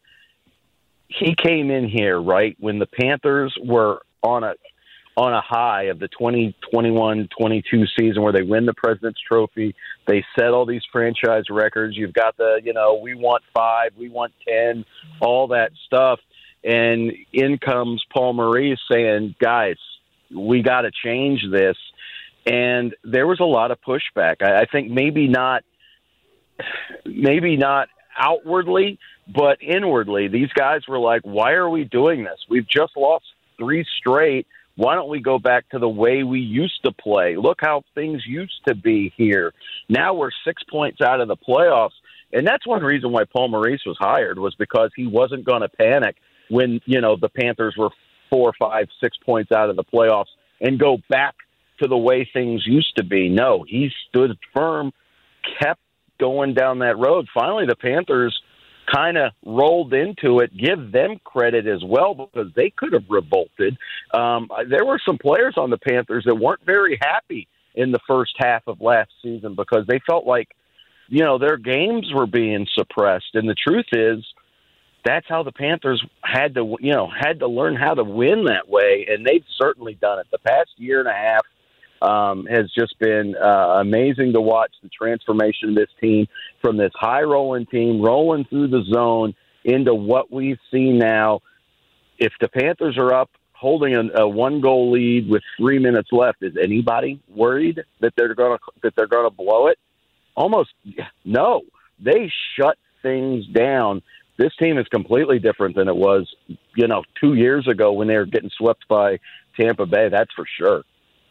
he came in here, right, when the Panthers were on a on a high of the twenty twenty-one twenty-two season where they win the President's Trophy. They set all these franchise records. You've got the, you know, we want five, we want ten, all that stuff. And in comes Paul Maurice saying, guys, we got to change this. And there was a lot of pushback. I, I think maybe not, maybe not outwardly, but inwardly, these guys were like, why are we doing this? We've just lost three straight. Why don't we go back to the way we used to play? Look how things used to be here. Now we're six points out of the playoffs. And that's one reason why Paul Maurice was hired, was because he wasn't going to panic when, you know, the Panthers were four, five, six points out of the playoffs and go back to the way things used to be. No, he stood firm, kept going down that road. Finally, the Panthers kind of rolled into it. Give them credit as well, because they could have revolted. Um, there were some players on the Panthers that weren't very happy in the first half of last season because they felt like, you know, their games were being suppressed. And the truth is, that's how the Panthers had to, you know, had to learn how to win that way, and they've certainly done it. The past year and a half um, has just been uh, amazing to watch the transformation of this team from this high-rolling team rolling through the zone into what we see now. If the Panthers are up holding a, a one-goal lead with three minutes left, is anybody worried that they're going to that they're going to blow it? Almost no. They shut things down. This team is completely different than it was, you know, two years ago when they were getting swept by Tampa Bay. That's for sure.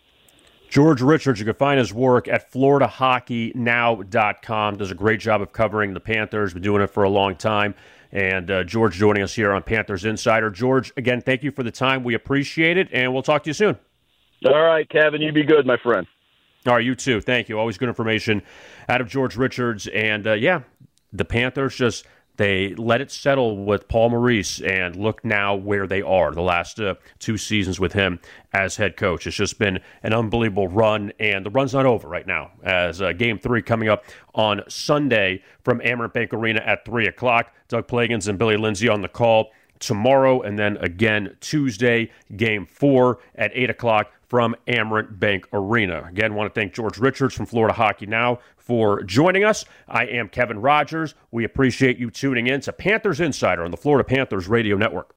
George Richards, you can find his work at Florida Hockey Now dot com. Does a great job of covering the Panthers. Been doing it for a long time. And uh, George joining us here on Panthers Insider. George, again, thank you for the time. We appreciate it, and we'll talk to you soon. All right, Kevin, you be good, my friend. All right, you too. Thank you. Always good information out of George Richards. And, uh, yeah, the Panthers just – they let it settle with Paul Maurice, and look now where they are the last uh, two seasons with him as head coach. It's just been an unbelievable run, and the run's not over right now, as uh, Game three coming up on Sunday from Amerant Bank Arena at three o'clock. Doug Plagens and Billy Lindsay on the call tomorrow, and then again Tuesday, Game four at eight o'clock from Amerant Bank Arena. Again, want to thank George Richards from Florida Hockey Now for joining us. I am Kevin Rogers. We appreciate you tuning in to Panthers Insider on the Florida Panthers Radio Network.